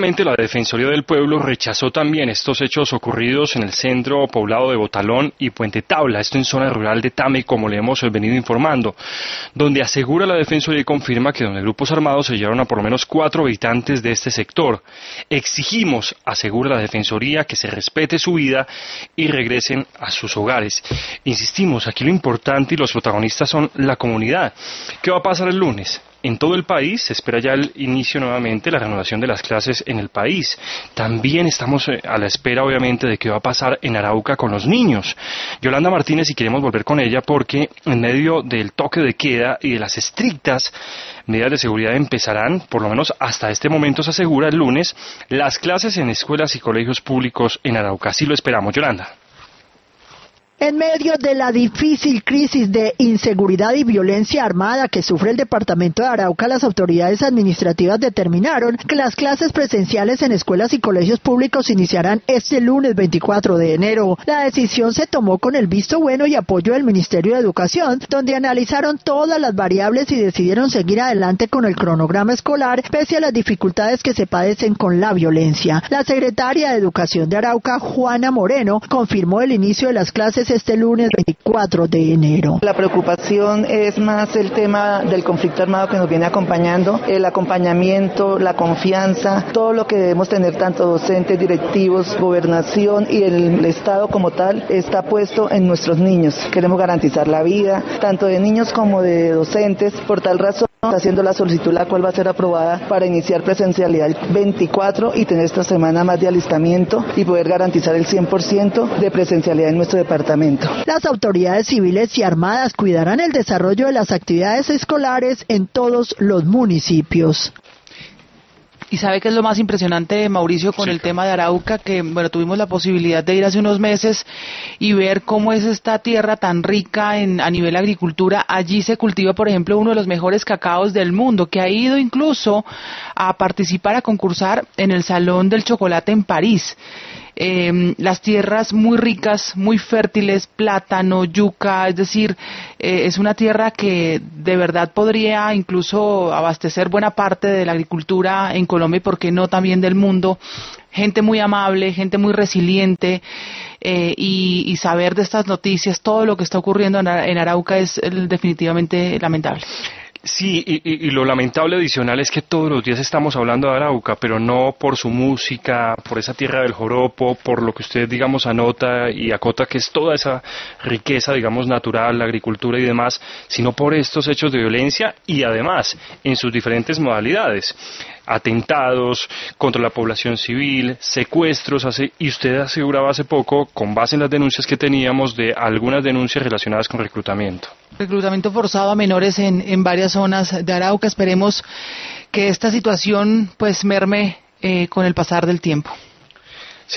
La Defensoría del Pueblo rechazó también estos hechos ocurridos en el centro poblado de Botalón y Puente Tabla, esto en zona rural de Tame, como le hemos venido informando, donde asegura la Defensoría y confirma que donde grupos armados se llevaron a por lo menos 4 habitantes de este sector. Exigimos, asegura la Defensoría, que se respete su vida y regresen a sus hogares. Insistimos, aquí lo importante y los protagonistas son la comunidad. ¿Qué va a pasar el lunes? En todo el país se espera ya el inicio nuevamente, la reanudación de las clases en el país. También estamos a la espera, obviamente, de qué va a pasar en Arauca con los niños. Yolanda Martínez, y queremos volver con ella porque en medio del toque de queda y de las estrictas medidas de seguridad empezarán, por lo menos hasta este momento se asegura el lunes, las clases en escuelas y colegios públicos en Arauca. Así lo esperamos, Yolanda. En medio de la difícil crisis de inseguridad y violencia armada que sufre el departamento de Arauca, las autoridades administrativas determinaron que las clases presenciales en escuelas y colegios públicos iniciarán este lunes 24 de enero. La decisión se tomó con el visto bueno y apoyo del Ministerio de Educación, donde analizaron todas las variables y decidieron seguir adelante con el cronograma escolar, pese a las dificultades que se padecen con la violencia. La secretaria de Educación de Arauca, Juana Moreno, confirmó el inicio de las clases este lunes 24 de enero. La preocupación es más el tema del conflicto armado que nos viene acompañando, el acompañamiento, la confianza, todo lo que debemos tener, tanto docentes, directivos, gobernación y el Estado como tal, está puesto en nuestros niños. Queremos garantizar la vida, tanto de niños como de docentes. Por tal razón, está haciendo la solicitud, la cual va a ser aprobada para iniciar presencialidad el 24 y tener esta semana más de alistamiento y poder garantizar el 100% de presencialidad en nuestro departamento. Las autoridades civiles y armadas cuidarán el desarrollo de las actividades escolares en todos los municipios. ¿Y sabe qué es lo más impresionante, Mauricio, con el tema de Arauca? Que, bueno, tuvimos la posibilidad de ir hace unos meses y ver cómo es esta tierra tan rica a nivel agricultura. Allí se cultiva, por ejemplo, uno de los mejores cacaos del mundo, que ha ido incluso a participar, a concursar en el Salón del Chocolate en París. Las tierras muy ricas, muy fértiles, plátano, yuca, es decir, es una tierra que de verdad podría incluso abastecer buena parte de la agricultura en Colombia y por qué no también del mundo. Gente muy amable, gente muy resiliente, y saber de estas noticias, todo lo que está ocurriendo en Arauca es definitivamente lamentable. Sí, y lo lamentable adicional es que todos los días estamos hablando de Arauca, pero no por su música, por esa tierra del joropo, por lo que usted, digamos, anota y acota que es toda esa riqueza, digamos, natural, la agricultura y demás, sino por estos hechos de violencia y además en sus diferentes modalidades. Atentados contra la población civil, secuestros, y usted aseguraba hace poco, con base en las denuncias que teníamos, de algunas denuncias relacionadas con reclutamiento. Reclutamiento forzado a menores en varias zonas de Arauca. Esperemos que esta situación pues merme con el pasar del tiempo.